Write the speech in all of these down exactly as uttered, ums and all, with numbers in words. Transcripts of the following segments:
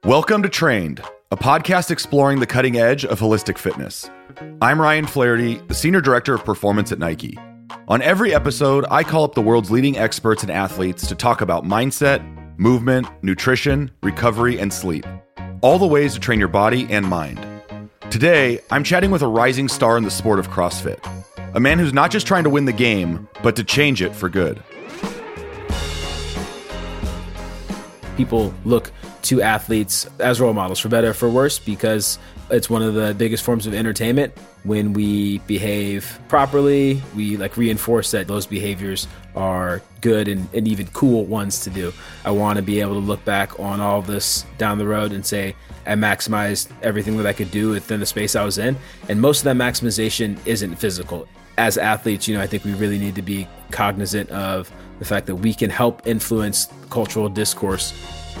Welcome to Trained, a podcast exploring the cutting edge of holistic fitness. I'm Ryan Flaherty, the Senior Director of Performance at Nike. On every episode, I call up the world's leading experts and athletes to talk about mindset, movement, nutrition, recovery, and sleep. All the ways to train your body and mind. Today, I'm chatting with a rising star in the sport of CrossFit. A man who's not just trying to win the game, but to change it for good. People look to athletes as role models, for better or for worse, because it's one of the biggest forms of entertainment. When we behave properly, we like reinforce that those behaviors are good and, and even cool ones to do. I want to be able to look back on all this down the road and say, I maximized everything that I could do within the space I was in. And most of that maximization isn't physical. As athletes, you know, I think we really need to be cognizant of the fact that we can help influence cultural discourse.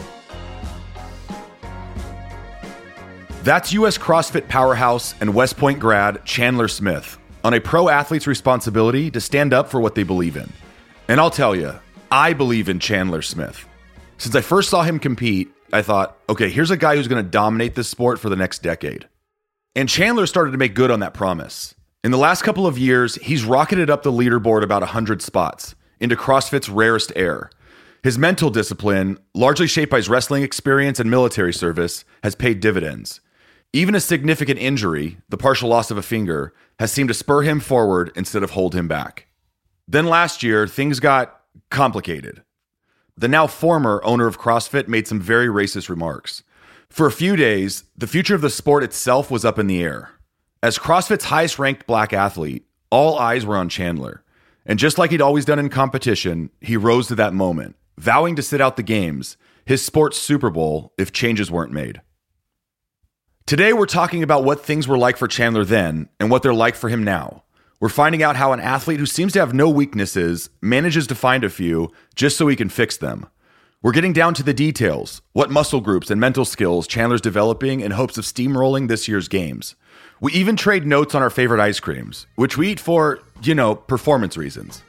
That's U S CrossFit powerhouse and West Point grad Chandler Smith on a pro athlete's responsibility to stand up for what they believe in. And I'll tell you, I believe in Chandler Smith. Since I first saw him compete, I thought, okay, here's a guy who's going to dominate this sport for the next decade. And Chandler started to make good on that promise. In the last couple of years, he's rocketed up the leaderboard about one hundred spots into CrossFit's rarest air. His mental discipline, largely shaped by his wrestling experience and military service, has paid dividends. Even a significant injury, the partial loss of a finger, has seemed to spur him forward instead of hold him back. Then last year, things got complicated. The now former owner of CrossFit made some very racist remarks. For a few days, the future of the sport itself was up in the air. As CrossFit's highest-ranked black athlete, all eyes were on Chandler. And just like he'd always done in competition, he rose to that moment, vowing to sit out the games, his sport's Super Bowl, if changes weren't made. Today, we're talking about what things were like for Chandler then and what they're like for him now. We're finding out how an athlete who seems to have no weaknesses manages to find a few just so he can fix them. We're getting down to the details, what muscle groups and mental skills Chandler's developing in hopes of steamrolling this year's games. We even trade notes on our favorite ice creams, which we eat for, you know, performance reasons.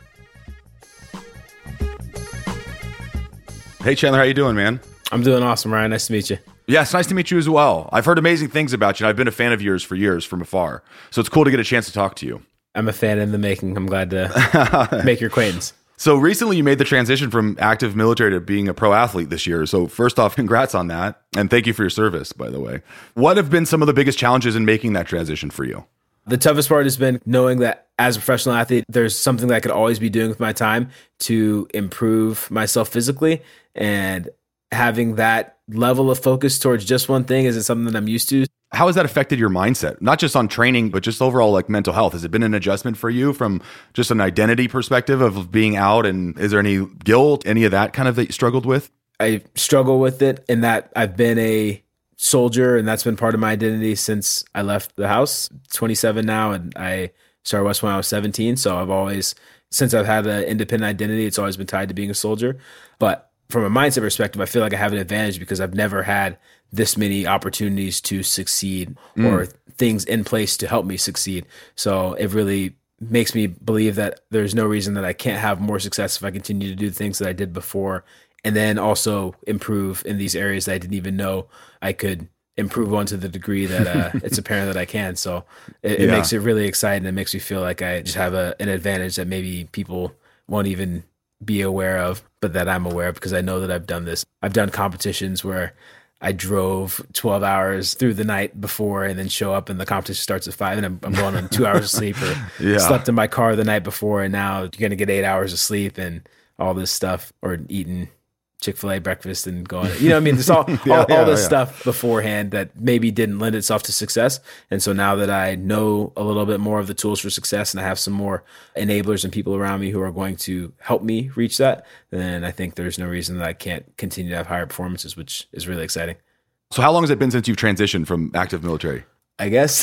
Hey, Chandler, how you doing, man? I'm doing awesome, Ryan. Nice to meet you. Yeah, it's nice to meet you as well. I've heard amazing things about you, and I've been a fan of yours for years from afar. So it's cool to get a chance to talk to you. I'm a fan in the making. I'm glad to make your acquaintance. So recently you made the transition from active military to being a pro athlete this year. So first off, congrats on that. And thank you for your service, by the way. What have been some of the biggest challenges in making that transition for you? The toughest part has been knowing that as a professional athlete, there's something that I could always be doing with my time to improve myself physically, and having that level of focus towards just one thing isn't something that I'm used to. How has that affected your mindset? Not just on training, but just overall like mental health. Has it been an adjustment for you from just an identity perspective of being out? And is there any guilt, any of that kind of that you struggled with? I struggle with it in that I've been a soldier, and that's been part of my identity since I left the house. twenty-seven now, and I started West when I was seventeen. So I've always, since I've had an independent identity, it's always been tied to being a soldier. But from a mindset perspective, I feel like I have an advantage because I've never had this many opportunities to succeed mm. or things in place to help me succeed. So it really makes me believe that there's no reason that I can't have more success if I continue to do the things that I did before, and then also improve in these areas that I didn't even know I could improve on to the degree that uh, it's apparent that I can. So it, it yeah. makes it really exciting. It makes me feel like I just have a, an advantage that maybe people won't even be aware of, but that I'm aware of because I know that I've done this. I've done competitions where I drove twelve hours through the night before and then show up and the competition starts at five and I'm, I'm going on two hours of sleep, or yeah. slept in my car the night before and now you're going to get eight hours of sleep and all this stuff, or eating Chick-fil-A breakfast and going, you know what I mean? There's all, yeah, all, yeah, all this yeah. stuff beforehand that maybe didn't lend itself to success. And so now that I know a little bit more of the tools for success and I have some more enablers and people around me who are going to help me reach that, then I think there's no reason that I can't continue to have higher performances, which is really exciting. So how long has it been since you've transitioned from active military? I guess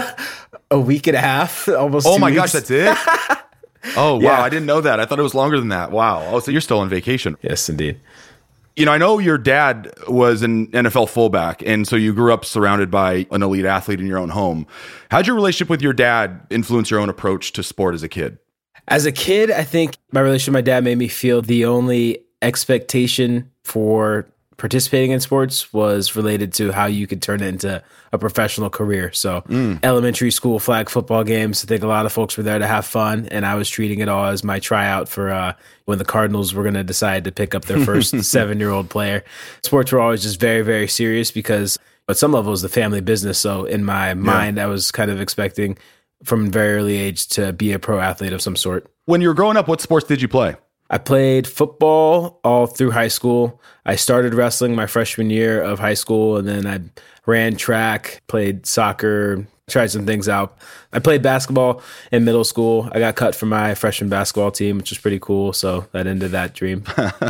a week and a half, almost Oh two my weeks. gosh, that's it? Oh, wow. Yeah. I didn't know that. I thought it was longer than that. Wow. Oh, so you're still on vacation. Yes, indeed. You know, I know your dad was an N F L fullback, and so you grew up surrounded by an elite athlete in your own home. How'd your relationship with your dad influence your own approach to sport as a kid? As a kid, I think my relationship with my dad made me feel the only expectation for participating in sports was related to how you could turn it into a professional career. So mm. elementary school flag football games, I think a lot of folks were there to have fun, and I was treating it all as my tryout for uh, when the Cardinals were going to decide to pick up their first seven-year-old player. Sports were always just very, very serious because at some level it was the family business. So in my yeah. mind, I was kind of expecting from a very early age to be a pro athlete of some sort. When you were growing up, what sports did you play? I played football all through high school. I started wrestling my freshman year of high school, and then I ran track, played soccer, tried some things out. I played basketball in middle school. I got cut from my freshman basketball team, which was pretty cool, so that ended that dream.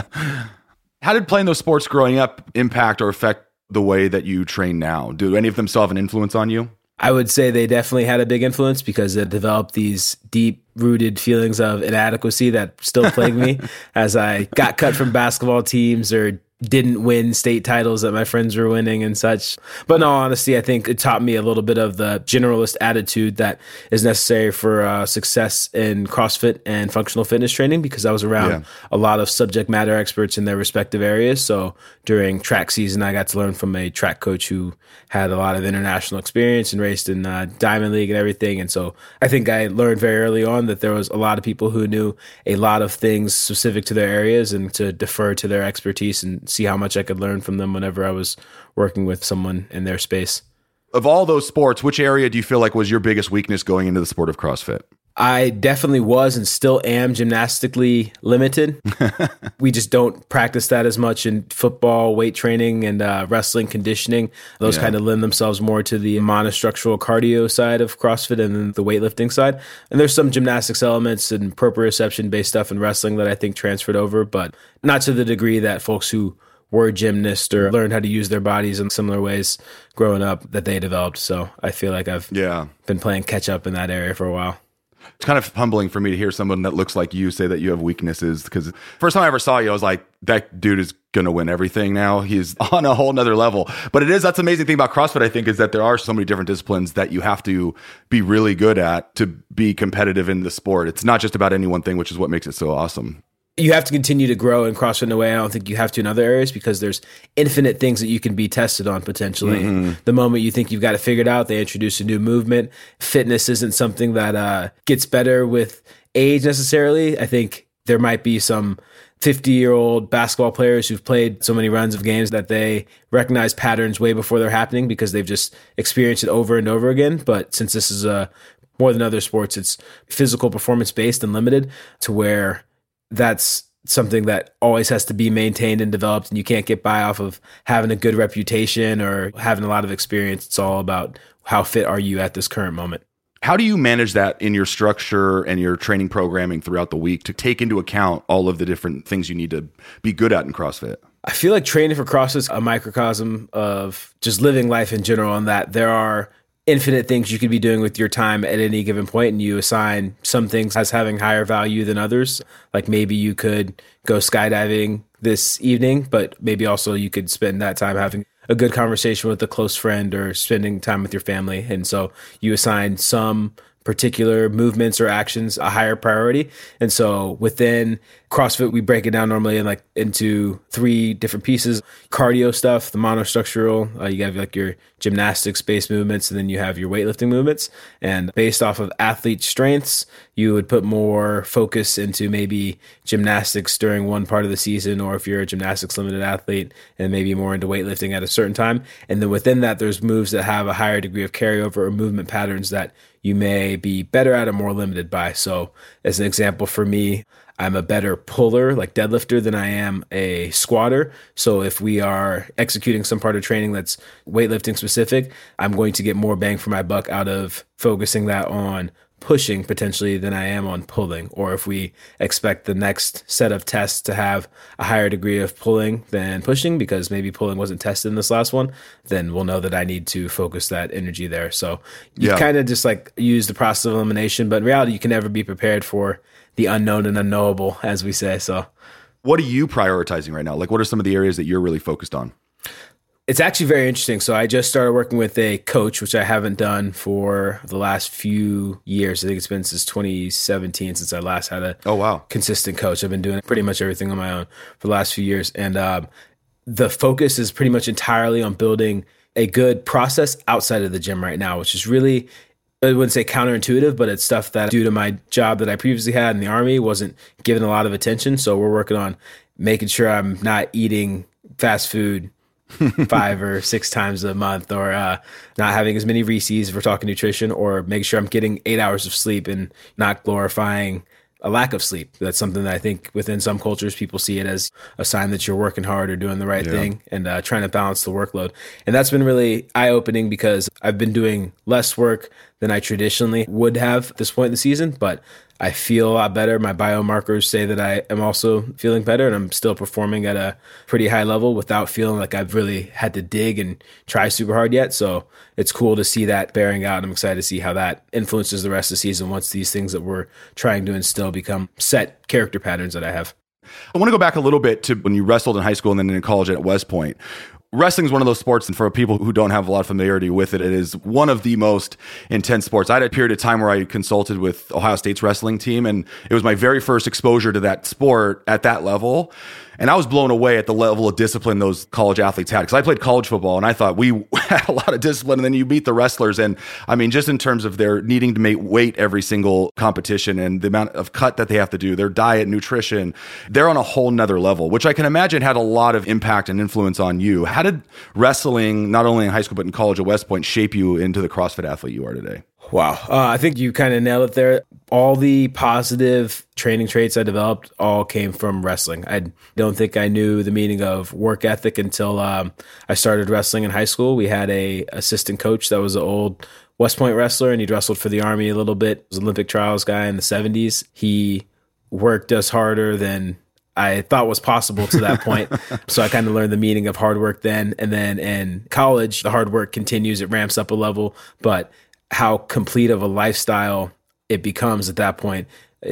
How did playing those sports growing up impact or affect the way that you train now? Do any of them still have an influence on you? I would say they definitely had a big influence because it developed these deep-rooted feelings of inadequacy that still plague me as I got cut from basketball teams or didn't win state titles that my friends were winning and such. But in all honesty, I think it taught me a little bit of the generalist attitude that is necessary for uh, success in CrossFit and functional fitness training because I was around yeah. a lot of subject matter experts in their respective areas. So during track season, I got to learn from a track coach who had a lot of international experience and raced in uh, Diamond League and everything. And so I think I learned very early on that there was a lot of people who knew a lot of things specific to their areas and to defer to their expertise and see how much I could learn from them whenever I was working with someone in their space. Of all those sports, which area do you feel like was your biggest weakness going into the sport of CrossFit? I definitely was and still am gymnastically limited. We just don't practice that as much in football, weight training, and uh, wrestling conditioning. Those yeah. kind of lend themselves more to the monostructural cardio side of CrossFit and then the weightlifting side. And there's some gymnastics elements and proprioception-based stuff in wrestling that I think transferred over, but not to the degree that folks who were gymnasts or learned how to use their bodies in similar ways growing up that they developed. So I feel like I've yeah. been playing catch up in that area for a while. It's kind of humbling for me to hear someone that looks like you say that you have weaknesses because first time I ever saw you, I was like, that dude is going to win everything now. He's on a whole nother level. But it is, that's the amazing thing about CrossFit, I think, is that there are so many different disciplines that you have to be really good at to be competitive in the sport. It's not just about any one thing, which is what makes it so awesome. You have to continue to grow in CrossFit in a way I don't think you have to in other areas because there's infinite things that you can be tested on potentially. Mm-hmm. The moment you think you've got it figured out, they introduce a new movement. Fitness isn't something that uh, gets better with age necessarily. I think there might be some fifty-year-old basketball players who've played so many runs of games that they recognize patterns way before they're happening because they've just experienced it over and over again. But since this is a more than other sports, it's physical performance-based and limited to where that's something that always has to be maintained and developed, and you can't get by off of having a good reputation or having a lot of experience. It's all about how fit are you at this current moment. How do you manage that in your structure and your training programming throughout the week to take into account all of the different things you need to be good at in CrossFit? I feel like training for CrossFit is a microcosm of just living life in general, and that there are infinite things you could be doing with your time at any given point, and you assign some things as having higher value than others. Like maybe you could go skydiving this evening, but maybe also you could spend that time having a good conversation with a close friend or spending time with your family. And so you assign some particular movements or actions a higher priority. And so within CrossFit, we break it down normally in like into three different pieces. Cardio stuff, the monostructural, uh, you have like your gymnastics based movements, and then you have your weightlifting movements. And based off of athlete strengths, you would put more focus into maybe gymnastics during one part of the season, or if you're a gymnastics limited athlete, and maybe more into weightlifting at a certain time. And then within that, there's moves that have a higher degree of carryover or movement patterns that you may be better at or more limited by. So as an example for me, I'm a better puller, like deadlifter, than I am a squatter. So if we are executing some part of training that's weightlifting specific, I'm going to get more bang for my buck out of focusing that on pushing potentially than I am on pulling. Or if we expect the next set of tests to have a higher degree of pulling than pushing because maybe pulling wasn't tested in this last one, then we'll know that I need to focus that energy there. So you yeah. kind of just like use the process of elimination, but in reality, you can never be prepared for the unknown and unknowable, as we say. So what are you prioritizing right now? Like, what are some of the areas that you're really focused on? It's actually very interesting. So I just started working with a coach, which I haven't done for the last few years. I think it's been since twenty seventeen since I last had a oh wow consistent coach. I've been doing pretty much everything on my own for the last few years. And um, the focus is pretty much entirely on building a good process outside of the gym right now, which is really, I wouldn't say counterintuitive, but it's stuff that due to my job that I previously had in the Army wasn't given a lot of attention. So we're working on making sure I'm not eating fast food five or six times a month, or uh, not having as many Reese's if we're talking nutrition, or making sure I'm getting eight hours of sleep and not glorifying a lack of sleep. That's something that I think within some cultures, people see it as a sign that you're working hard or doing the right yeah. thing, and uh, trying to balance the workload. And that's been really eye-opening because I've been doing less work than I traditionally would have at this point in the season, but I feel a lot better. My biomarkers say that I am also feeling better, and I'm still performing at a pretty high level without feeling like I've really had to dig and try super hard yet. So it's cool to see that bearing out. I'm excited to see how that influences the rest of the season once these things that we're trying to instill become set character patterns that I have. I want to go back a little bit to when you wrestled in high school and then in college at West Point. Wrestling is one of those sports, and for people who don't have a lot of familiarity with it, it is one of the most intense sports. I had a period of time where I consulted with Ohio State's wrestling team, and it was my very first exposure to that sport at that level. And I was blown away at the level of discipline those college athletes had, because I played college football and I thought we had a lot of discipline, and then you beat the wrestlers. And I mean, just in terms of their needing to make weight every single competition and the amount of cut that they have to do, their diet, nutrition, they're on a whole nother level, which I can imagine had a lot of impact and influence on you. How did wrestling, not only in high school, but in college at West Point, shape you into the CrossFit athlete you are today? Wow. Uh, I think you kind of nailed it there. All the positive training traits I developed all came from wrestling. I don't think I knew the meaning of work ethic until um, I started wrestling in high school. We had a assistant coach that was an old West Point wrestler, and he'd wrestled for the Army a little bit. He was an Olympic trials guy in the seventies. He worked us harder than I thought was possible to that point. So I kind of learned the meaning of hard work then. And then in college, the hard work continues. It ramps up a level, but how complete of a lifestyle it becomes at that point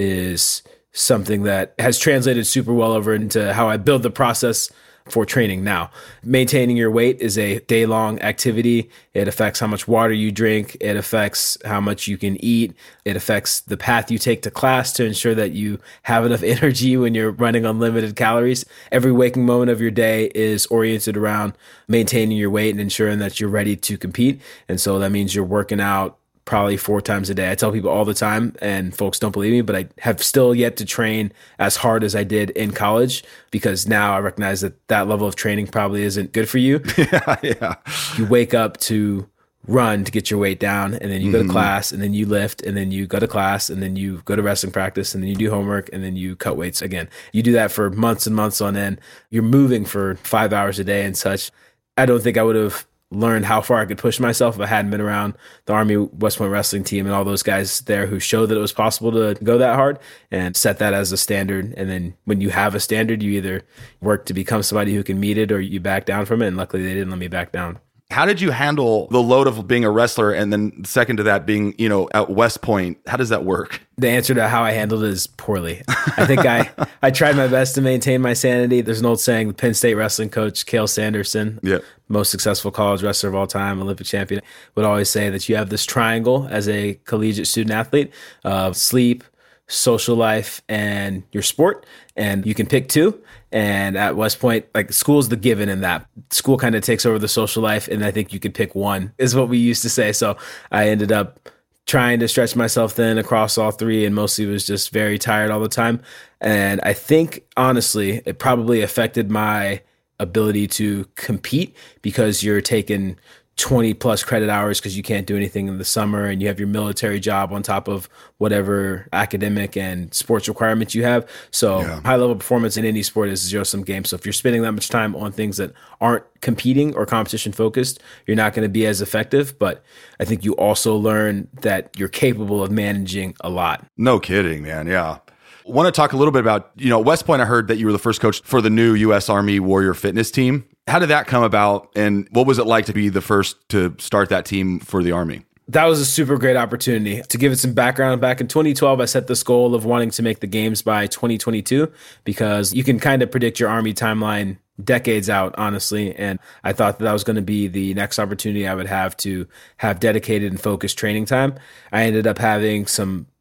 is something that has translated super well over into how I build the process for training now. Maintaining your weight is a day-long activity. It affects how much water you drink. It affects how much you can eat. It affects the path you take to class to ensure that you have enough energy when you're running unlimited calories. Every waking moment of your day is oriented around maintaining your weight and ensuring that you're ready to compete. And so that means you're working out probably four times a day. I tell people all the time, and folks don't believe me, but I have still yet to train as hard as I did in college, because now I recognize that that level of training probably isn't good for you. Yeah, yeah. You wake up to run to get your weight down, and then you mm-hmm. go to class, and then you lift, and then you go to class, and then you go to wrestling practice, and then you do homework, and then you cut weights again. You do that for months and months on end. You're moving for five hours a day and such. I don't think I would have learned how far I could push myself if I hadn't been around the Army West Point wrestling team and all those guys there who showed that it was possible to go that hard and set that as a standard. And then when you have a standard, you either work to become somebody who can meet it or you back down from it. And luckily they didn't let me back down. How did you handle the load of being a wrestler, and then second to that being, you know, at West Point? How does that work? The answer to how I handled it is poorly. I think I, I tried my best to maintain my sanity. There's an old saying, the Penn State wrestling coach, Cale Sanderson, yep. most successful college wrestler of all time, Olympic champion, would always say that you have this triangle as a collegiate student athlete of sleep, social life, and your sport, and you can pick two. And at West Point, like, school's the given in that. School kind of takes over the social life, and I think you could pick one, is what we used to say. So I ended up trying to stretch myself thin across all three, and mostly was just very tired all the time. And I think, honestly, it probably affected my ability to compete, because you're taking twenty plus credit hours because you can't do anything in the summer, and you have your military job on top of whatever academic and sports requirements you have. So yeah. High level performance in any sport is a zero sum game. So if you're spending that much time on things that aren't competing or competition focused, you're not going to be as effective. But I think you also learn that you're capable of managing a lot. No kidding, man. Yeah. I want to talk a little bit about, you know, West Point. I heard that you were the first coach for the new U S Army Warrior Fitness team. How did that come about, and what was it like to be the first to start that team for the Army? That was a super great opportunity. To give it some background, back in twenty twelve, I set this goal of wanting to make the games by twenty twenty-two, because you can kind of predict your Army timeline decades out, honestly. And I thought that, that was going to be the next opportunity I would have to have dedicated and focused training time. I ended up having some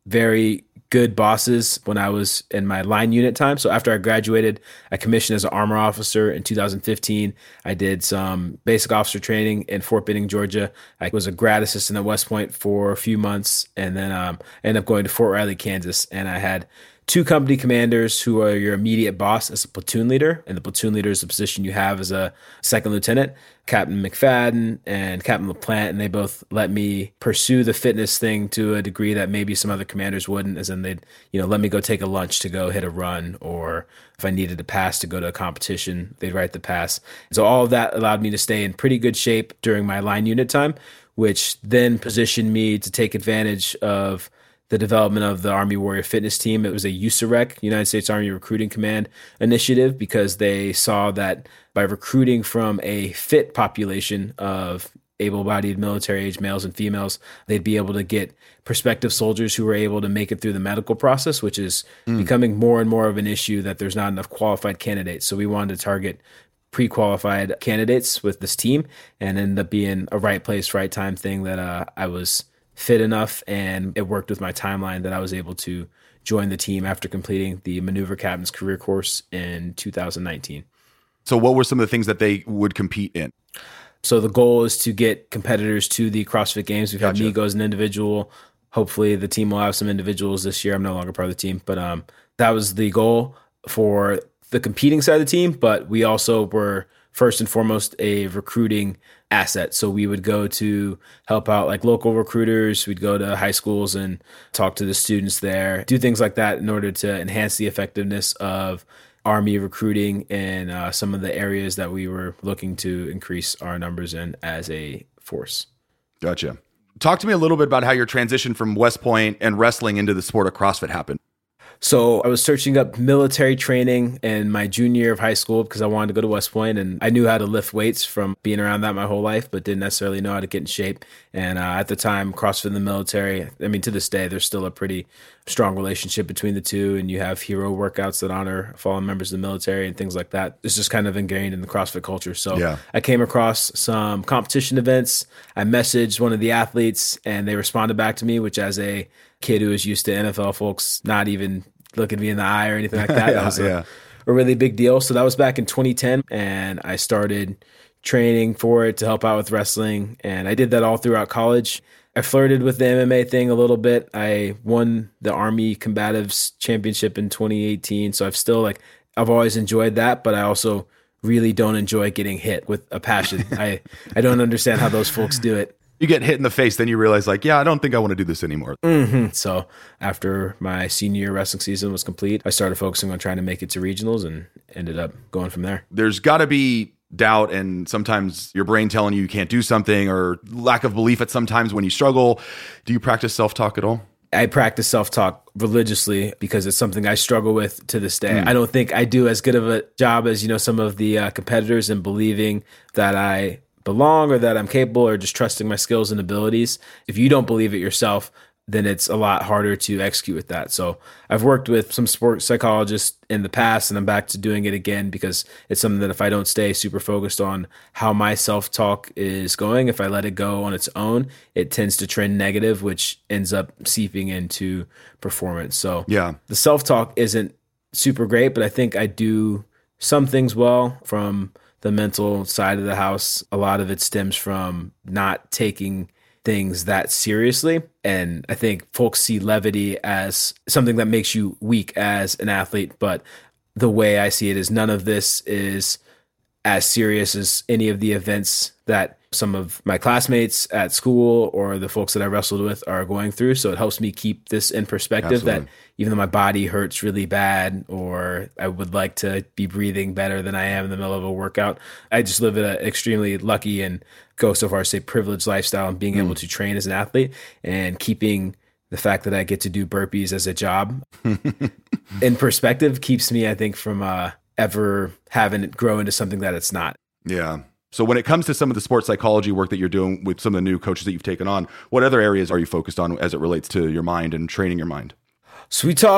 very good bosses when I was in my line unit time. So after I graduated, I commissioned as an armor officer in two thousand fifteen. I did some basic officer training in Fort Benning, Georgia. I was a grad assistant at West Point for a few months, and then um, I ended up going to Fort Riley, Kansas, and I had two company commanders who are your immediate boss as a platoon leader. And the platoon leader is the position you have as a second lieutenant, Captain McFadden and Captain LaPlante. And they both let me pursue the fitness thing to a degree that maybe some other commanders wouldn't, as in they'd, you know, let me go take a lunch to go hit a run, or if I needed to pass to go to a competition, they'd write the pass. So all of that allowed me to stay in pretty good shape during my line unit time, which then positioned me to take advantage of the development of the Army Warrior Fitness Team. It was a U S A R E C, United States Army Recruiting Command initiative, because they saw that by recruiting from a fit population of able-bodied military-age males and females, they'd be able to get prospective soldiers who were able to make it through the medical process, which is mm. becoming more and more of an issue, that there's not enough qualified candidates. So we wanted to target pre-qualified candidates with this team, and ended up being a right place, right time thing that uh, I was fit enough, and it worked with my timeline that I was able to join the team after completing the Maneuver Captain's Career Course in two thousand nineteen. So what were some of the things that they would compete in? So the goal is to get competitors to the CrossFit Games. We've Gotcha. had me go as an individual. Hopefully the team will have some individuals this year. I'm no longer part of the team, but um, that was the goal for the competing side of the team. But we also were first and foremost a recruiting asset. So we would go to help out like local recruiters. We'd go to high schools and talk to the students there, do things like that in order to enhance the effectiveness of Army recruiting in uh, some of the areas that we were looking to increase our numbers in as a force. Gotcha. Talk to me a little bit about how your transition from West Point and wrestling into the sport of CrossFit happened. So I was searching up military training in my junior year of high school because I wanted to go to West Point, and I knew how to lift weights from being around that my whole life, but didn't necessarily know how to get in shape. And uh, at the time, CrossFit in the military, I mean, to this day, there's still a pretty strong relationship between the two, and you have hero workouts that honor fallen members of the military and things like that. It's just kind of ingrained in the CrossFit culture. So yeah. I came across some competition events. I messaged one of the athletes, and they responded back to me, which as a kid who was used to N F L folks not even looking me in the eye or anything like that, yeah, that was a, yeah. a really big deal. So that was back in twenty ten, and I started training for it to help out with wrestling, and I did that all throughout college. I flirted with the M M A thing a little bit. I won the Army Combatives Championship in twenty eighteen, so I've still like I've always enjoyed that, but I also really don't enjoy getting hit with a passion. I I don't understand how those folks do it. You get hit in the face, then you realize like, yeah, I don't think I want to do this anymore. Mm-hmm. So after my senior year wrestling season was complete, I started focusing on trying to make it to regionals and ended up going from there. There's got to be doubt and sometimes your brain telling you you can't do something, or lack of belief at sometimes when you struggle. Do you practice self-talk at all? I practice self-talk religiously because it's something I struggle with to this day. Mm. I don't think I do as good of a job as, you know, some of the uh, competitors in believing that I belong or that I'm capable, or just trusting my skills and abilities. If you don't believe it yourself, then it's a lot harder to execute with that. So I've worked with some sports psychologists in the past, and I'm back to doing it again because it's something that if I don't stay super focused on how my self-talk is going, if I let it go on its own, it tends to trend negative, which ends up seeping into performance. So yeah, the self-talk isn't super great, but I think I do some things well. From the mental side of the house, a lot of it stems from not taking things that seriously. And I think folks see levity as something that makes you weak as an athlete. But the way I see it is none of this is as serious as any of the events that some of my classmates at school or the folks that I wrestled with are going through. So it helps me keep this in perspective. Absolutely. That even though my body hurts really bad, or I would like to be breathing better than I am in the middle of a workout, I just live in an extremely lucky and go so far as to say privileged lifestyle, and being mm. able to train as an athlete and keeping the fact that I get to do burpees as a job in perspective keeps me, I think, from uh, ever having it grow into something that it's not. Yeah. So when it comes to some of the sports psychology work that you're doing with some of the new coaches that you've taken on, what other areas are you focused on as it relates to your mind and training your mind? So we talk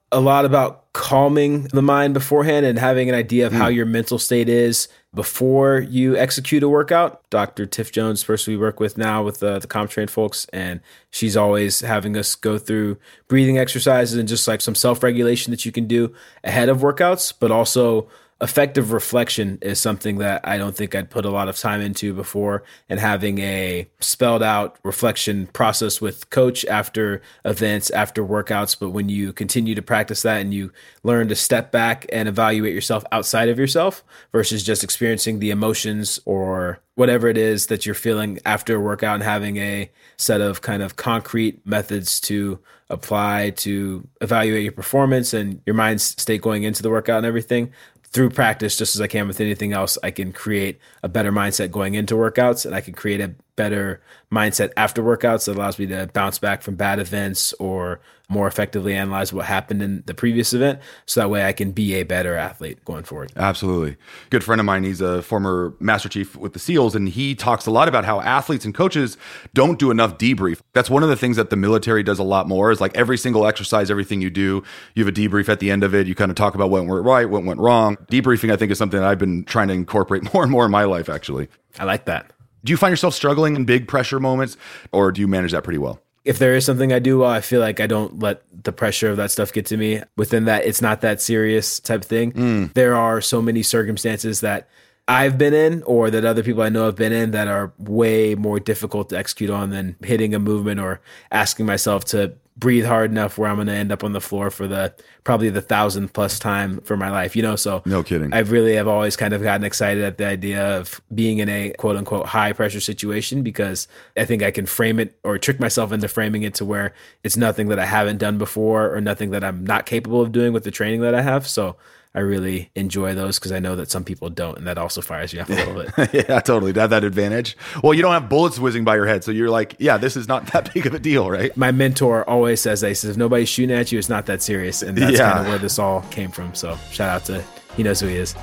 a lot about calming the mind beforehand and having an idea of mm. how your mental state is before you execute a workout. Doctor Tiff Jones, the person we work with now with uh, the CompTrain folks, and she's always having us go through breathing exercises and just like some self-regulation that you can do ahead of workouts, but also effective reflection is something that I don't think I'd put a lot of time into before, and having a spelled out reflection process with coach after events, after workouts. But when you continue to practice that and you learn to step back and evaluate yourself outside of yourself versus just experiencing the emotions or whatever it is that you're feeling after a workout, and having a set of kind of concrete methods to apply to evaluate your performance and your mind state going into the workout and everything. Through practice, just as I can with anything else, I can create a better mindset going into workouts, and I can create a better mindset after workouts that allows me to bounce back from bad events or more effectively analyze what happened in the previous event. So that way I can be a better athlete going forward. Absolutely. Good friend of mine, he's a former Master Chief with the SEALs, and he talks a lot about how athletes and coaches don't do enough debrief. That's one of the things that the military does a lot more, is like every single exercise, everything you do, you have a debrief at the end of it. You kind of talk about what went right, what went wrong. Debriefing, I think, is something that I've been trying to incorporate more and more in my life, actually. I like that. Do you find yourself struggling in big pressure moments, or do you manage that pretty well? If there is something I do well, I feel like I don't let the pressure of that stuff get to me. Within that, it's not that serious type thing. Mm. There are so many circumstances that I've been in or that other people I know have been in that are way more difficult to execute on than hitting a movement or asking myself to breathe hard enough where I'm going to end up on the floor for the probably the thousand plus time for my life, you know? So no kidding. I really have always kind of gotten excited at the idea of being in a quote unquote high pressure situation, because I think I can frame it or trick myself into framing it to where it's nothing that I haven't done before or nothing that I'm not capable of doing with the training that I have. So I really enjoy those because I know that some people don't, and that also fires you up a little bit. Yeah, totally. To have that advantage. Well, you don't have bullets whizzing by your head, so you're like, yeah, this is not that big of a deal, right? My mentor always says that. He says, if nobody's shooting at you, it's not that serious. And that's yeah. kind of where this all came from. So shout out to, he knows who he is.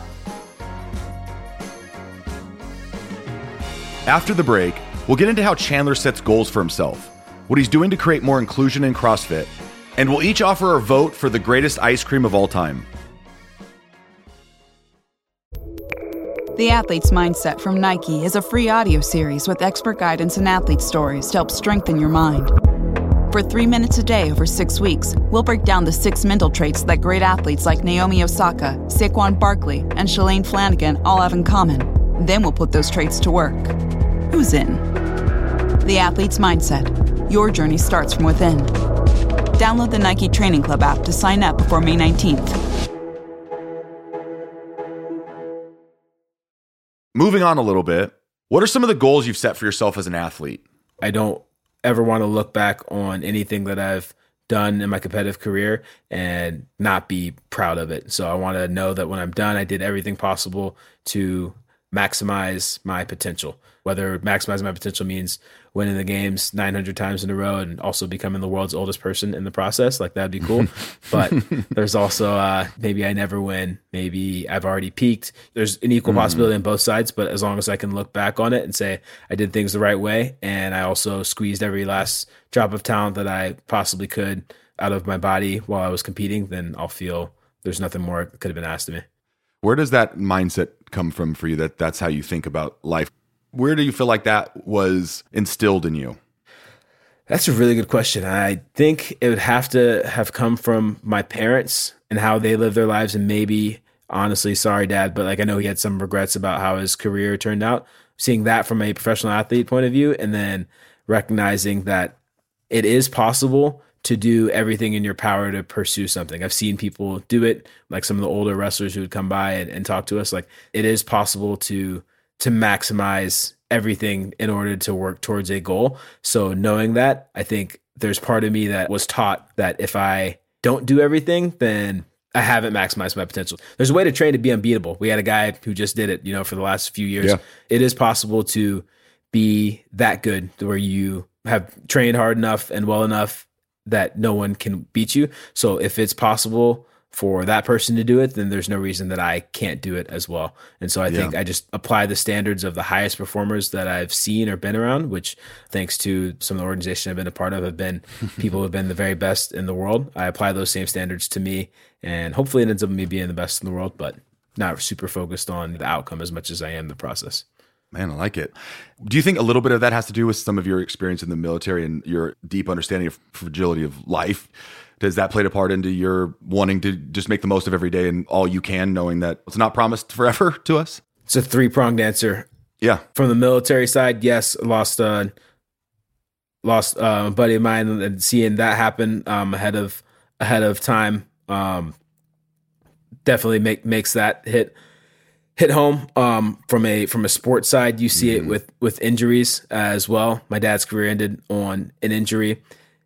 After the break, we'll get into how Chandler sets goals for himself, what he's doing to create more inclusion in CrossFit, and we'll each offer our vote for the greatest ice cream of all time. The Athlete's Mindset from Nike is a free audio series with expert guidance and athlete stories to help strengthen your mind. For three minutes a day over six weeks, we'll break down the six mental traits that great athletes like Naomi Osaka, Saquon Barkley, and Shalane Flanagan all have in common. Then we'll put those traits to work. Who's in? The Athlete's Mindset. Your journey starts from within. Download the Nike Training Club app to sign up before May nineteenth. Moving on a little bit, what are some of the goals you've set for yourself as an athlete? I don't ever want to look back on anything that I've done in my competitive career and not be proud of it. So I want to know that when I'm done, I did everything possible to maximize my potential. Whether maximizing my potential means winning the games nine hundred times in a row and also becoming the world's oldest person in the process, like that'd be cool. But there's also uh, maybe I never win. Maybe I've already peaked. There's an equal possibility on both sides, but as long as I can look back on it and say I did things the right way and I also squeezed every last drop of talent that I possibly could out of my body while I was competing, then I'll feel there's nothing more that could have been asked of me. Where does that mindset come from for you, that that's how you think about life? Where do you feel like that was instilled in you? That's a really good question. I think it would have to have come from my parents and how they live their lives. And maybe, honestly, sorry, Dad, but like I know he had some regrets about how his career turned out. Seeing that from a professional athlete point of view, and then recognizing that it is possible to do everything in your power to pursue something. I've seen people do it, like some of the older wrestlers who would come by and, and talk to us. Like it is possible to to maximize everything in order to work towards a goal. So knowing that, I think there's part of me that was taught that if I don't do everything, then I haven't maximized my potential. There's a way to train to be unbeatable. We had a guy who just did it, you know, for the last few years. Yeah. It is possible to be that good where you have trained hard enough and well enough that no one can beat you. So if it's possible for that person to do it, then there's no reason that I can't do it as well. And so I think Yeah. I just apply the standards of the highest performers that I've seen or been around, which thanks to some of the organizations I've been a part of have been people who have been the very best in the world. I apply those same standards to me, and hopefully it ends up me being the best in the world, but not super focused on the outcome as much as I am the process. Man, I like it. Do you think a little bit of that has to do with some of your experience in the military and your deep understanding of fragility of life? Does that play a part into your wanting to just make the most of every day and all you can, knowing that it's not promised forever to us? It's a three-pronged answer. Yeah. From the military side, yes, lost uh, lost uh, a buddy of mine, and seeing that happen um, ahead of ahead of time um, definitely make makes that hit hit home. Um, from a from a sports side, you see mm-hmm. it with with injuries as well. My dad's career ended on an injury,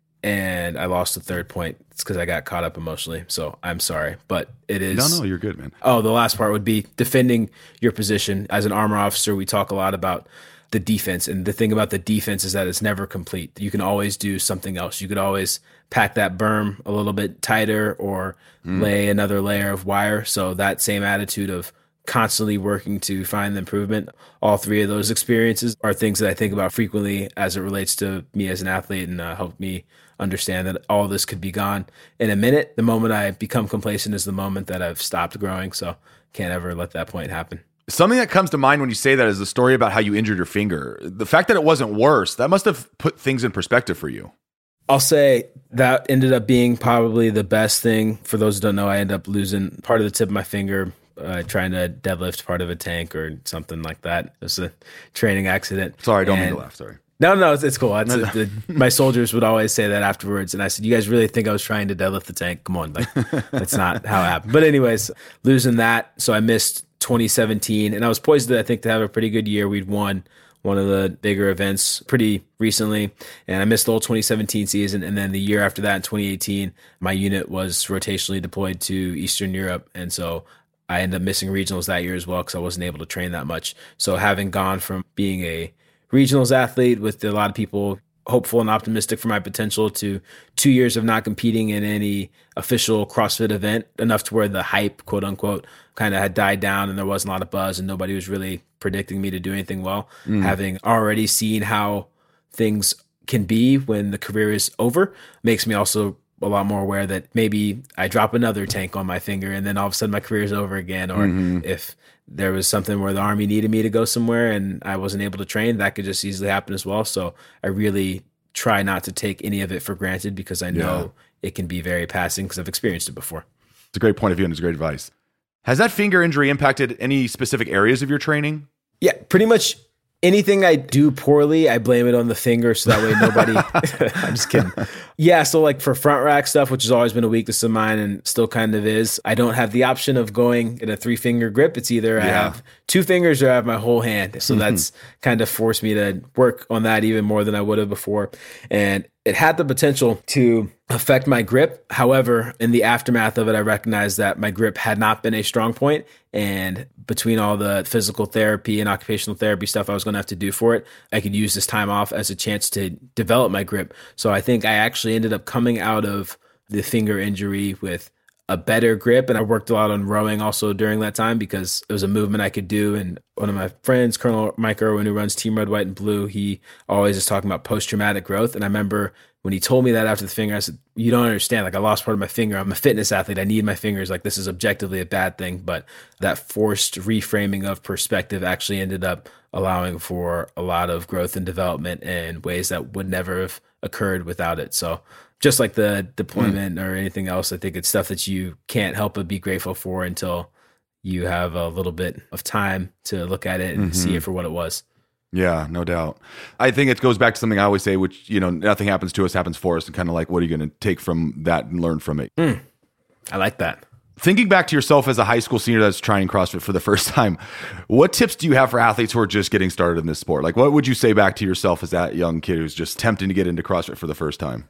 and I lost the third point. It's because I got caught up emotionally. So I'm sorry, but it is. No, no, you're good, man. Oh, the last part would be defending your position. As an armor officer, we talk a lot about the defense. And the thing about the defense is that it's never complete. You can always do something else. You could always pack that berm a little bit tighter or mm. lay another layer of wire. So that same attitude of constantly working to find the improvement. All three of those experiences are things that I think about frequently as it relates to me as an athlete, and uh, help me understand that all this could be gone in a minute. The moment I become complacent is the moment that I've stopped growing. So can't ever let that point happen. Something that comes to mind when you say that is the story about how you injured your finger. The fact that it wasn't worse, that must have put things in perspective for you. I'll say that ended up being probably the best thing. For those who don't know, I ended up losing part of the tip of my finger Uh, trying to deadlift part of a tank or something like that. It was a training accident. Sorry, I don't and, mean to laugh. Sorry. No, no, it's, it's cool. It's, it, the, my soldiers would always say that afterwards. And I said, you guys really think I was trying to deadlift the tank? Come on. Like, that's not how it happened. But anyways, losing that. So I missed twenty seventeen, and I was poised to, I think, to have a pretty good year. We'd won one of the bigger events pretty recently, and I missed the whole twenty seventeen season. And then the year after that, in twenty eighteen, my unit was rotationally deployed to Eastern Europe. And so I ended up missing regionals that year as well because I wasn't able to train that much. So having gone from being a regionals athlete with a lot of people hopeful and optimistic for my potential to two years of not competing in any official CrossFit event, enough to where the hype, quote unquote, kind of had died down and there wasn't a lot of buzz and nobody was really predicting me to do anything well. Mm. Having already seen how things can be when the career is over makes me also a lot more aware that maybe I drop another tank on my finger and then all of a sudden my career is over again. Or mm-hmm. if there was something where the Army needed me to go somewhere and I wasn't able to train, that could just easily happen as well. So I really try not to take any of it for granted because I know yeah. it can be very passing because I've experienced it before. It's a great point of view and it's great advice. Has that finger injury impacted any specific areas of your training? Yeah, pretty much. Anything I do poorly, I blame it on the finger, so that way nobody... I'm just kidding. Yeah, so like for front rack stuff, which has always been a weakness of mine and still kind of is, I don't have the option of going in a three-finger grip. It's either yeah. I have two fingers or I have my whole hand. So that's kind of forced me to work on that even more than I would have before. And it had the potential to affect my grip. However, in the aftermath of it, I recognized that my grip had not been a strong point. And between all the physical therapy and occupational therapy stuff I was going to have to do for it, I could use this time off as a chance to develop my grip. So I think I actually ended up coming out of the finger injury with a better grip. And I worked a lot on rowing also during that time because it was a movement I could do. And one of my friends, Colonel Mike Irwin, who runs Team Red, White, and Blue, he always is talking about post-traumatic growth. And I remember when he told me that after the finger, I said, you don't understand. Like, I lost part of my finger. I'm a fitness athlete. I need my fingers. Like, this is objectively a bad thing. But that forced reframing of perspective actually ended up allowing for a lot of growth and development in ways that would never have occurred without it. So just like the deployment mm. or anything else, I think it's stuff that you can't help but be grateful for until you have a little bit of time to look at it and mm-hmm. see it for what it was. Yeah, no doubt. I think it goes back to something I always say, which, you know, nothing happens to us, happens for us. And kind of like, what are you going to take from that and learn from it? Mm. I like that. Thinking back to yourself as a high school senior that's trying CrossFit for the first time, what tips do you have for athletes who are just getting started in this sport? Like, what would you say back to yourself as that young kid who's just tempting to get into CrossFit for the first time?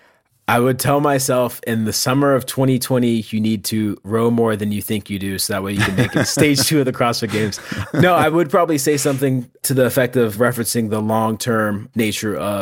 I would tell myself in the summer of twenty twenty, you need to row more than you think you do. So that way you can make it stage two of the CrossFit Games. No, I would probably say something to the effect of referencing the long-term nature of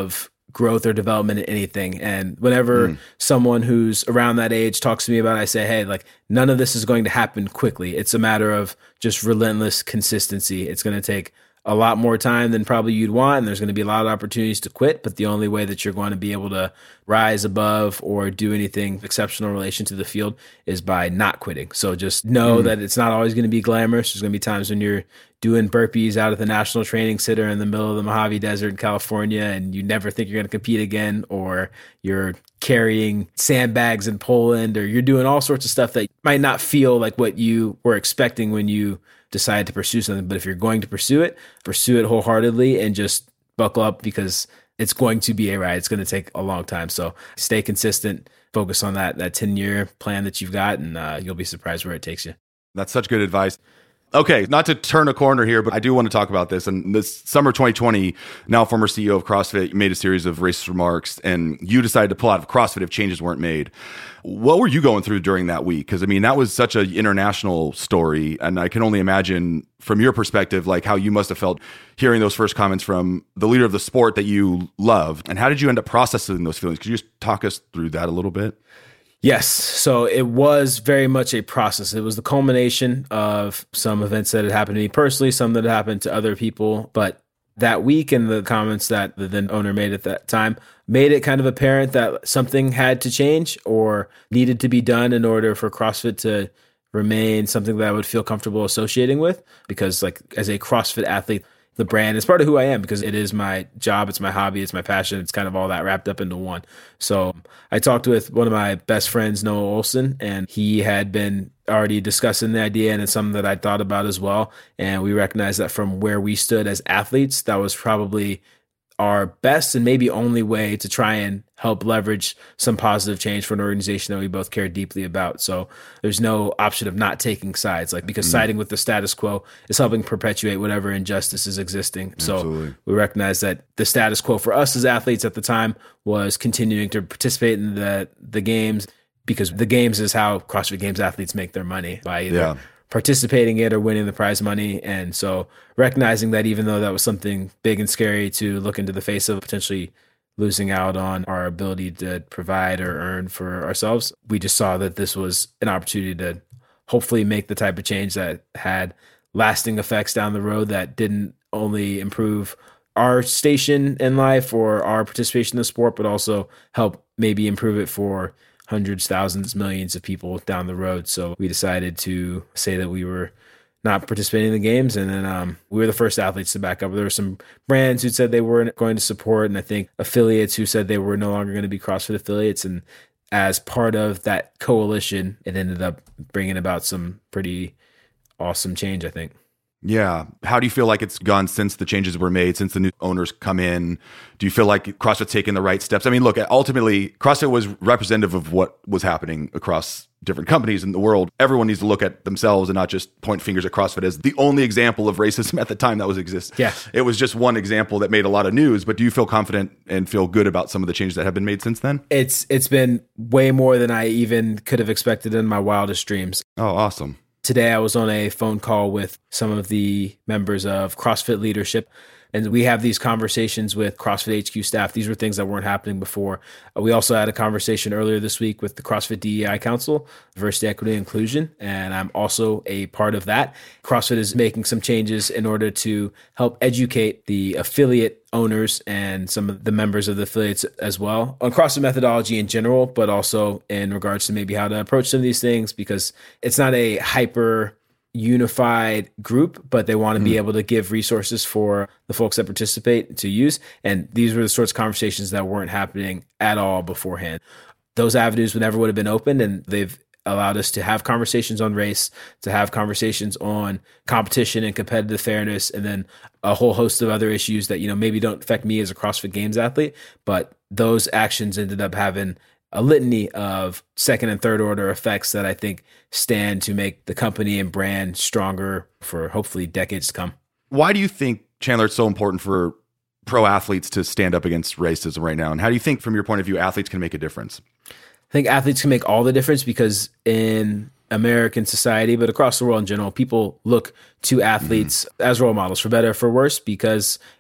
growth or development in anything. And whenever mm. someone who's around that age talks to me about it, I say, hey, like none of this is going to happen quickly. It's a matter of just relentless consistency. It's going to take a lot more time than probably you'd want, and there's going to be a lot of opportunities to quit, but the only way that you're going to be able to rise above or do anything exceptional in relation to the field is by not quitting. So just know mm. that it's not always going to be glamorous. There's going to be times when you're doing burpees out at the National Training Center in the middle of the Mojave Desert in California, and you never think you're going to compete again, or you're carrying sandbags in Poland, or you're doing all sorts of stuff that might not feel like what you were expecting when you decide to pursue something. But if you're going to pursue it, pursue it wholeheartedly and just buckle up, because it's going to be a ride. It's going to take a long time. So stay consistent, focus on that that ten-year plan that you've got, and uh, you'll be surprised where it takes you. That's such good advice. Okay, not to turn a corner here, but I do want to talk about this. And this summer twenty twenty, now former C E O of CrossFit, made a series of racist remarks, and you decided to pull out of CrossFit if changes weren't made. What were you going through during that week? Because, I mean, that was such an international story, and I can only imagine from your perspective, like how you must have felt hearing those first comments from the leader of the sport that you loved. And how did you end up processing those feelings? Could you just talk us through that a little bit? Yes. So it was very much a process. It was the culmination of some events that had happened to me personally, some that had happened to other people. But that week and the comments that the then owner made at that time made it kind of apparent that something had to change or needed to be done in order for CrossFit to remain something that I would feel comfortable associating with. Because like as a CrossFit athlete, the brand is part of who I am, because it is my job, it's my hobby, it's my passion. It's kind of all that wrapped up into one. So I talked with one of my best friends, Noah Olson, and he had been already discussing the idea, and it's something that I thought about as well. And we recognized that from where we stood as athletes, that was probably our best and maybe only way to try and help leverage some positive change for an organization that we both care deeply about. So there's no option of not taking sides, like because mm. siding with the status quo is helping perpetuate whatever injustice is existing. Absolutely. So we recognize that the status quo for us as athletes at the time was continuing to participate in the the games, because the games is how CrossFit Games athletes make their money, by either yeah. participating in it or winning the prize money. And so recognizing that even though that was something big and scary to look into the face of, potentially losing out on our ability to provide or earn for ourselves, we just saw that this was an opportunity to hopefully make the type of change that had lasting effects down the road, that didn't only improve our station in life or our participation in the sport, but also help maybe improve it for hundreds, thousands, millions of people down the road. So we decided to say that we were not participating in the games. And then um, we were the first athletes to back up. There were some brands who said they weren't going to support, and I think affiliates who said they were no longer going to be CrossFit affiliates. And as part of that coalition, it ended up bringing about some pretty awesome change, I think. Yeah. How do you feel like it's gone since the changes were made, since the new owners come in? Do you feel like CrossFit's taking the right steps? I mean, look, ultimately, CrossFit was representative of what was happening across different companies in the world. Everyone needs to look at themselves and not just point fingers at CrossFit as the only example of racism at the time that was existing. Yeah. It was just one example that made a lot of news. But do you feel confident and feel good about some of the changes that have been made since then? It's It's been way more than I even could have expected in my wildest dreams. Oh, awesome. Today, I was on a phone call with some of the members of CrossFit leadership, and we have these conversations with CrossFit H Q staff. These were things that weren't happening before. We also had a conversation earlier this week with the CrossFit D E I Council, Diversity, Equity, and Inclusion, and I'm also a part of that. CrossFit is making some changes in order to help educate the affiliate owners and some of the members of the affiliates as well on CrossFit methodology in general, but also in regards to maybe how to approach some of these things, because it's not a hyper unified group, but they want to mm. be able to give resources for the folks that participate to use. And these were the sorts of conversations that weren't happening at all beforehand. Those avenues would never would have been opened, and they've allowed us to have conversations on race, to have conversations on competition and competitive fairness, and then a whole host of other issues that, you know, maybe don't affect me as a CrossFit Games athlete, but those actions ended up having a litany of second and third order effects that I think stand to make the company and brand stronger for hopefully decades to come. Why do you think, Chandler, it's so important for pro athletes to stand up against racism right now? And how do you think, from your point of view, athletes can make a difference? I think athletes can make all the difference, because in American society, but across the world in general, people look to athletes mm. as role models, for better or for worse, because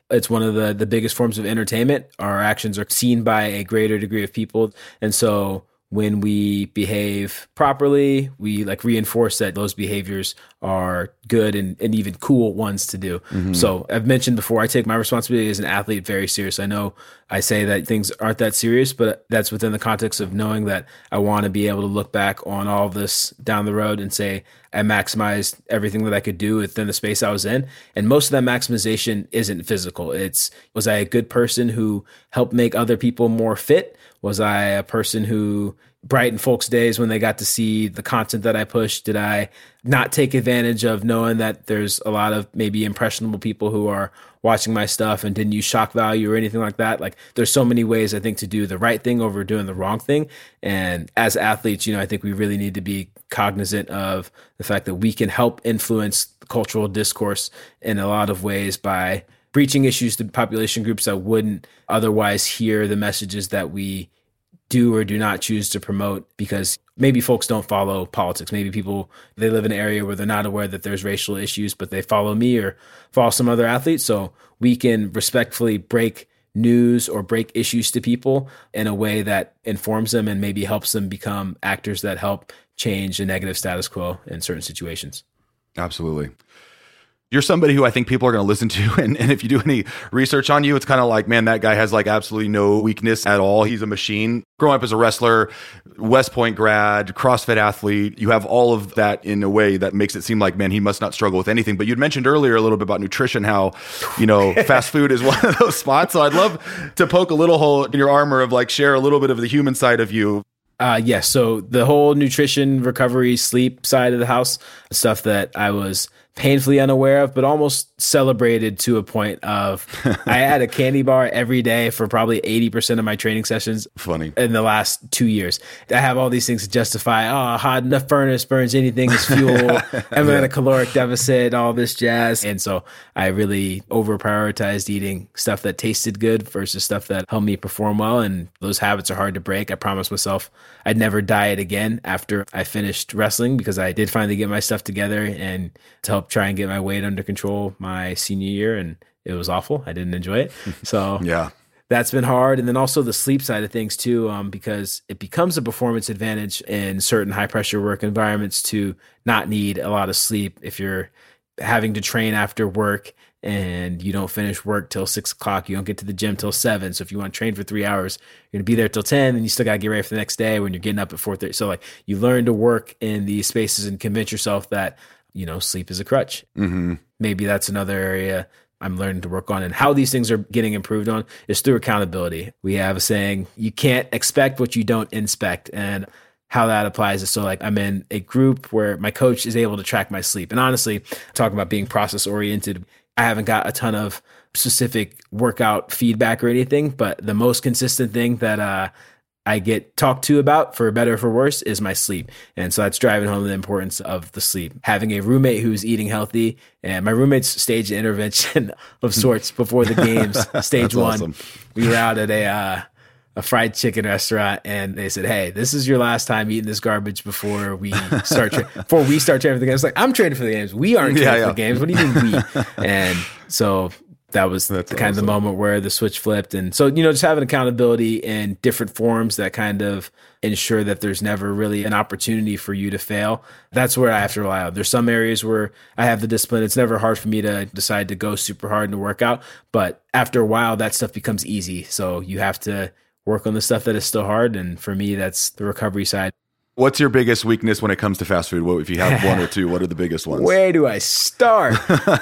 It's one of the, the biggest forms of entertainment. Our actions are seen by a greater degree of people. And so when we behave properly, we like reinforce that those behaviors are good and, and even cool ones to do. Mm-hmm. So I've mentioned before, I take my responsibility as an athlete very serious. I know I say that things aren't that serious, but that's within the context of knowing that I want to be able to look back on all of this down the road and say, I maximized everything that I could do within the space I was in. And most of that maximization isn't physical. It's, was I a good person who helped make other people more fit? Was I a person who brightened folks' days when they got to see the content that I pushed? Did I not take advantage of knowing that there's a lot of maybe impressionable people who are watching my stuff and didn't use shock value or anything like that? Like, there's so many ways, I think, to do the right thing over doing the wrong thing. And as athletes, you know, I think we really need to be cognizant of the fact that we can help influence the cultural discourse in a lot of ways by breaching issues to population groups that wouldn't otherwise hear the messages that we do or do not choose to promote, because maybe folks don't follow politics. Maybe people, they live in an area where they're not aware that there's racial issues, but they follow me or follow some other athlete. So we can respectfully break news or break issues to people in a way that informs them and maybe helps them become actors that help change the negative status quo in certain situations. Absolutely. You're somebody who I think people are going to listen to. And, and if you do any research on you, it's kind of like, man, that guy has like absolutely no weakness at all. He's a machine. Growing up as a wrestler, West Point grad, CrossFit athlete, you have all of that in a way that makes it seem like, man, he must not struggle with anything. But you'd mentioned earlier a little bit about nutrition, how, you know, fast food is one of those spots. So I'd love to poke a little hole in your armor of like share a little bit of the human side of you. Uh, yes. Yeah, so the whole nutrition, recovery, sleep side of the house, stuff that I was painfully unaware of, but almost celebrated to a point of I had a candy bar every day for probably eighty percent of my training sessions. Funny. In the last two years. I have all these things to justify, oh, hot enough furnace burns anything as fuel. I'm in a caloric deficit, all this jazz. And so I really over prioritized eating stuff that tasted good versus stuff that helped me perform well. And those habits are hard to break. I promised myself I'd never diet again after I finished wrestling, because I did finally get my stuff together and to help try and get my weight under control my senior year. And it was awful. I didn't enjoy it. So yeah, that's been hard. And then also the sleep side of things too, um, because it becomes a performance advantage in certain high pressure work environments to not need a lot of sleep. If you're having to train after work and you don't finish work till six o'clock, you don't get to the gym till seven. So if you want to train for three hours, you're going to be there till ten, and you still got to get ready for the next day when you're getting up at four thirty. So like, you learn to work in these spaces and convince yourself that, you know, sleep is a crutch. Mm-hmm. Maybe that's another area I'm learning to work on. And how these things are getting improved on is through accountability. We have a saying, you can't expect what you don't inspect. And how that applies is, so like, I'm in a group where my coach is able to track my sleep. And honestly, talking about being process oriented, I haven't got a ton of specific workout feedback or anything, but the most consistent thing that uh, I get talked to about, for better or for worse, is my sleep. And so that's driving home the importance of the sleep. Having a roommate who's eating healthy, and my roommate's staged an intervention of sorts before the games. Stage one, awesome. We were out at a uh, a fried chicken restaurant, and they said, "Hey, this is your last time eating this garbage before we start tra- before we start training for the games." Like, I'm training for the games. We aren't training yeah, yeah. for the games. What do you mean we? And so that was That's kind awesome. of the moment where the switch flipped. And so, you know, just having accountability in different forms that kind of ensure that there's never really an opportunity for you to fail. That's where I have to rely on. There's some areas where I have the discipline. It's never hard for me to decide to go super hard in a workout, but after a while, that stuff becomes easy. So you have to work on the stuff that is still hard. And for me, that's the recovery side. What's your biggest weakness when it comes to fast food? What, if you have one or two, what are the biggest ones? Where do I start?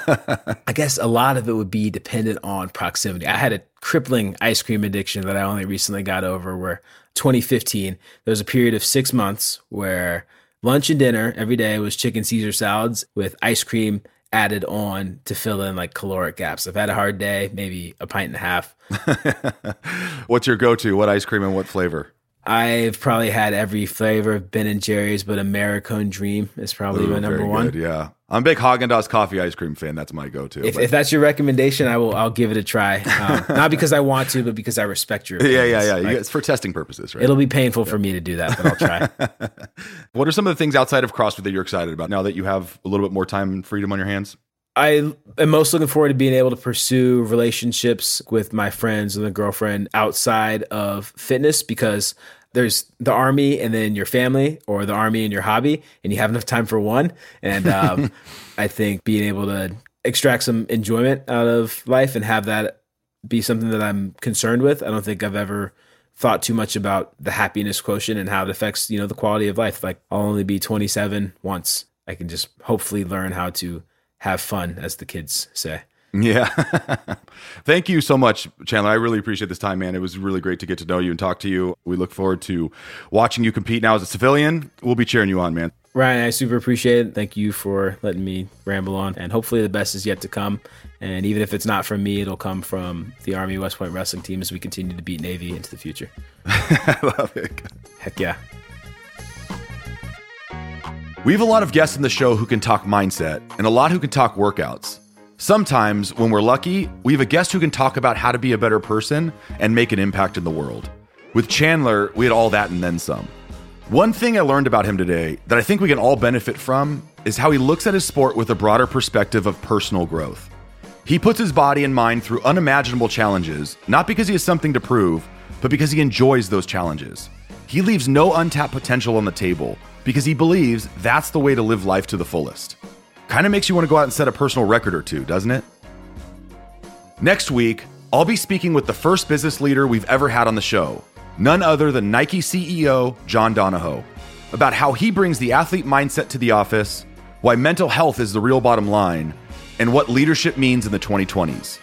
I guess a lot of it would be dependent on proximity. I had a crippling ice cream addiction that I only recently got over, where twenty fifteen, there was a period of six months where lunch and dinner every day was chicken Caesar salads with ice cream added on to fill in like caloric gaps. I've had a hard day, maybe a pint and a half. What's your go-to? What ice cream and what flavor? I've probably had every flavor of Ben and Jerry's, but Americone Dream is probably Ooh, my number very one. Good, yeah, I'm a big Haagen-Dazs coffee ice cream fan. That's my go-to. If, if that's your recommendation, I will. I'll give it a try. Um, not because I want to, but because I respect your opinions. Yeah, yeah, yeah. Like, it's for testing purposes, right? It'll be painful yeah. for me to do that, but I'll try. What are some of the things outside of CrossFit that you're excited about now that you have a little bit more time and freedom on your hands? I am most looking forward to being able to pursue relationships with my friends and a girlfriend outside of fitness, because there's the Army and then your family, or the Army and your hobby, and you have enough time for one. And um, I think being able to extract some enjoyment out of life and have that be something that I'm concerned with. I don't think I've ever thought too much about the happiness quotient and how it affects, you know, the quality of life. Like, I'll only be twenty-seven once. I can just hopefully learn how to have fun, as the kids say. Yeah. Thank you so much, Chandler. I really appreciate this time, man. It was really great to get to know you and talk to you. We look forward to watching you compete now as a civilian. We'll be cheering you on, man. Ryan, I super appreciate it. Thank you for letting me ramble on. And hopefully the best is yet to come. And even if it's not from me, it'll come from the Army West Point wrestling team as we continue to beat Navy into the future. I love it. Heck yeah. We have a lot of guests on the show who can talk mindset and a lot who can talk workouts. Sometimes, when we're lucky, we have a guest who can talk about how to be a better person and make an impact in the world. With Chandler, we had all that and then some. One thing I learned about him today that I think we can all benefit from is how he looks at his sport with a broader perspective of personal growth. He puts his body and mind through unimaginable challenges, not because he has something to prove, but because he enjoys those challenges. He leaves no untapped potential on the table because he believes that's the way to live life to the fullest. Kind of makes you want to go out and set a personal record or two, doesn't it? Next week, I'll be speaking with the first business leader we've ever had on the show, none other than Nike C E O John Donahoe, about how he brings the athlete mindset to the office, why mental health is the real bottom line, and what leadership means in the twenty twenties.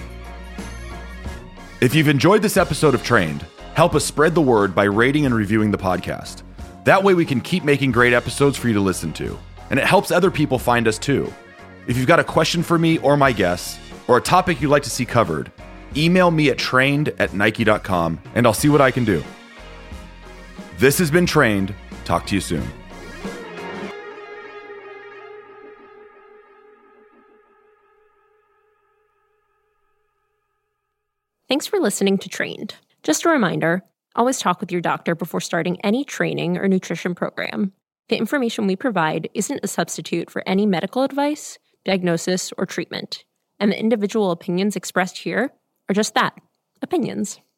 If you've enjoyed this episode of Trained, help us spread the word by rating and reviewing the podcast. That way we can keep making great episodes for you to listen to. And it helps other people find us too. If you've got a question for me or my guests, or a topic you'd like to see covered, email me at trained at nike dot com and I'll see what I can do. This has been Trained. Talk to you soon. Thanks for listening to Trained. Just a reminder, always talk with your doctor before starting any training or nutrition program. The information we provide isn't a substitute for any medical advice, diagnosis, or treatment, and the individual opinions expressed here are just that, opinions.